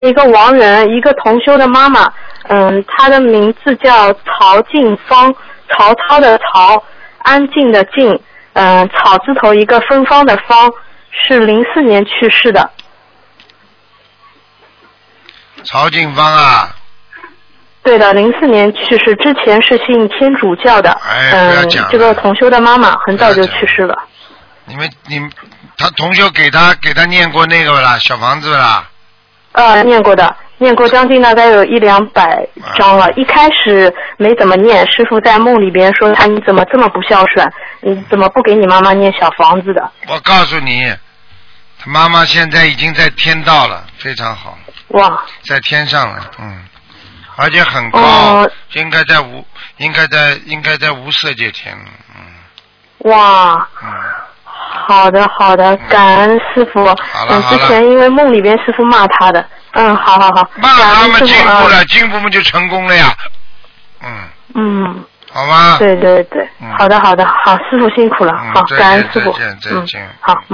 一个亡人，一个同修的妈妈，她的名字叫曹静芳，曹操的曹，安静的静，草字头一个芬芳的芳，是04年去世的。 曹静芳啊。 对的，04年去世，之前是信天主教的。 不要讲了。 这个同修的妈妈很早就去世了。 他同修给他念过那个啦，小房子啦。 念过的，念过将近大概有100-200章了。一开始没怎么念，师父在梦里边说你怎么这么不孝顺，你怎么不给你妈妈念小房子的？ 我告诉你，他妈妈现在已经在天道了，非常好。 哇！在天上了，而且很高，应该在无色界天了， 哇！好的，感恩师傅。之前因为梦里边师傅骂他的，好。 骂他们进步了，进步们就成功了呀。好吧。 对，好的，好，师傅辛苦了，好，感恩师傅。 再见。 好。